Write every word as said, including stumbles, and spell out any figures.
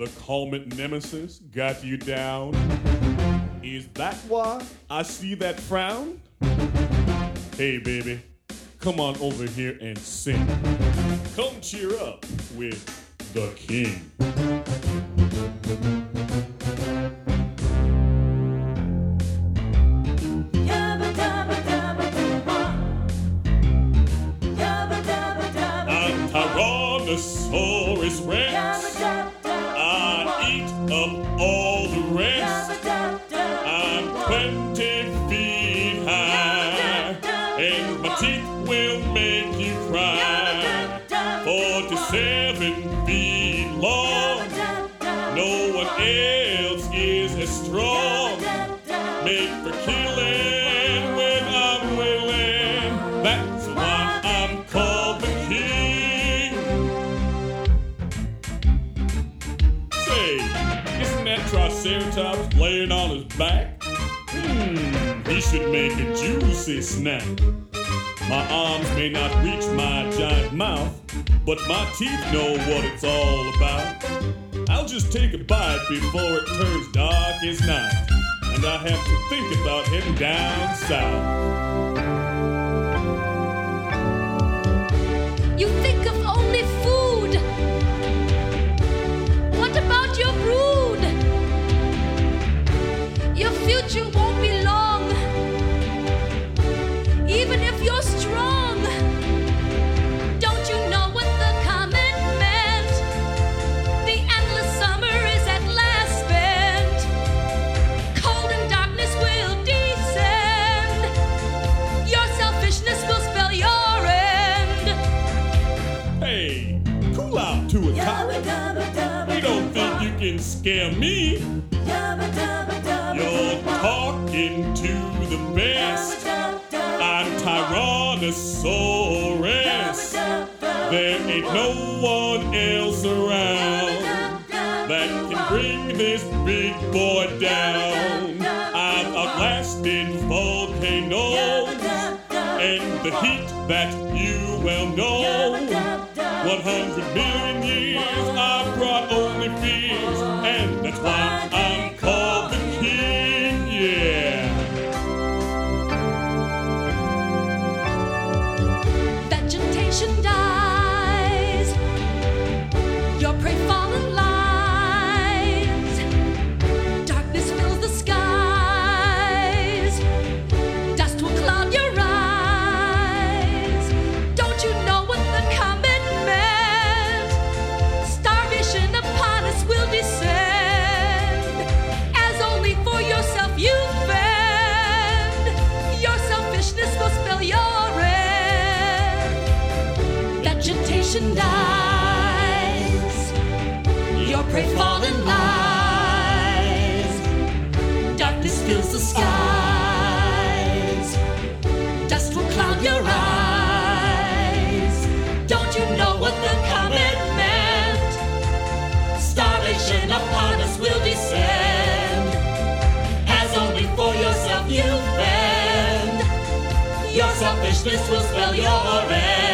The comet nemesis got you down? Is that why I see that frown? Hey baby, come on over here and sing. Come cheer up with the king. I'm Tyrannosaurus Rex. I eat up all the rest. I'm twenty feet high, and my teeth will make you cry. Forty-seven feet long, no one else is as strong. Make for killing when I'm willing. That's why I'm called the king. Say, isn't that Triceratops laying on his back? Hmm, he should make a juicy snack. My arms may not reach my giant mouth, but my teeth know what it's all about. I'll just take a bite before it turns dark as night, and I have to think about heading down south. You think of only food. What about your brood? Your future won't be long, even if you're strong. Don't you know what the comet meant? The endless summer is at last spent. Cold and darkness will descend. Your selfishness will spell your end. Hey, cool out to a top. You don't think you can scare me? You're talking to the best. I'm Tyrannosaurus. There ain't no one else around that can bring this big boy down. I've outlasted volcanoes and the heat that you well know. One hundred million years I've brought only fears, and that's why I'm called the king, yeah. Vegetation dies, your prey fallen lies. Darkness fills the skies, dust will cloud your eyes. Don't you know what the comet meant? Starvation upon us will descend, as only for yourself you fend. Your selfishness will spell your end. Vegetation dies, your prey fallen lies. Darkness fills the skies, dust will cloud your eyes. Don't you know what the comet meant? Starvation upon us will descend, as only for yourself you fend. Your selfishness will spell your end.